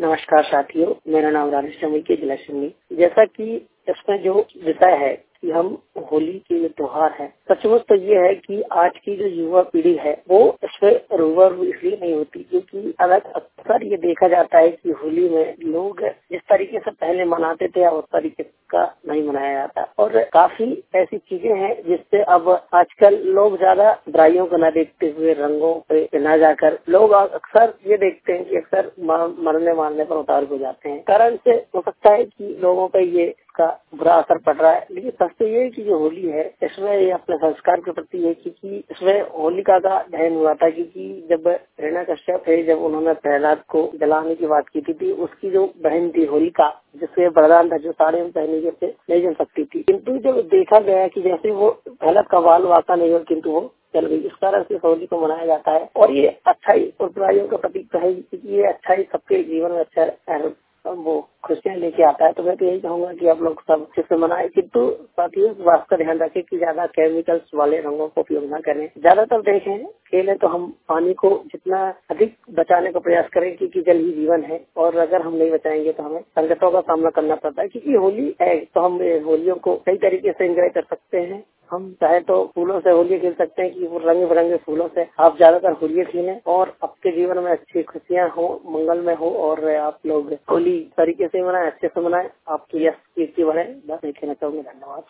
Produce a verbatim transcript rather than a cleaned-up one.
नमस्कार साथियों, मेरा नाम राजेश चमई के जिला सिवनी। जैसा कि इसमें जो विषय है कि हम होली के जो त्योहार है, सचमुच तो ये है कि आज की जो युवा पीढ़ी है वो इससे रूबरू इसलिए नहीं होती क्योंकि अलग अक्सर ये देखा जाता है कि होली में लोग जिस तरीके से पहले मनाते थे उस तरीके का नहीं मनाया जाता और काफी ऐसी चीजें हैं जिससे अब आजकल लोग ज्यादा बुराइयों को न देखते हुए रंगों पे न जाकर लोग अक्सर ये देखते हैं कि अक्सर मरने मारने पर उतार हो जाते हैं। कारण से हो सकता है कि लोगों पर ये का बुरा असर पड़ रहा है, लेकिन सच तो ये है कि जो होली है इसमें ये अपने संस्कार के प्रति है क्योंकि इसमें होलिका का दहन हुआ था क्योंकि जब हिरण्यकश्यप थे जब उन्होंने प्रहलाद को जलाने की बात की थी, थी उसकी जो बहन थी होलिका जिससे वरदान था जो साड़ियाँ पहने के से नहीं जल सकती थी, किंतु जब देखा गया कि जैसे वो प्रहलाद का बाल वाका नहीं हो किंतु वो चल गई, इस कारण से होली को मनाया जाता है और ये अच्छाई और बुराइयों का प्रतीक है क्योंकि ये अच्छाई सबके जीवन में अच्छा वो खुशियाँ लेके आता है। तो मैं तो यही कहूँगा कि आप लोग सब इससे मनाए, किंतु साथियों इस बात का ध्यान रखें कि ज्यादा केमिकल्स वाले रंगों को उपयोग न करें। ज्यादातर देखें खेलें तो हम पानी को जितना अधिक बचाने का प्रयास करें क्योंकि जल ही जीवन है और अगर हम नहीं बचाएंगे तो हमें संकटों का सामना करना पड़ता है क्योंकि होली है तो हम होलियों को कई तरीके से एंजॉय कर सकते हैं। हम चाहे तो फूलों से होली खेल सकते हैं कि वो रंग बिरंगे फूलों से आप ज्यादातर होली खेलें और आपके जीवन में अच्छी खुशियां हो, मंगल में हो और आप लोग होली तरीके से मनाएं, अच्छे से मनाएं, आपकी यश कीर्ति बढ़े। बस ये कहना चाहूंगा। धन्यवाद।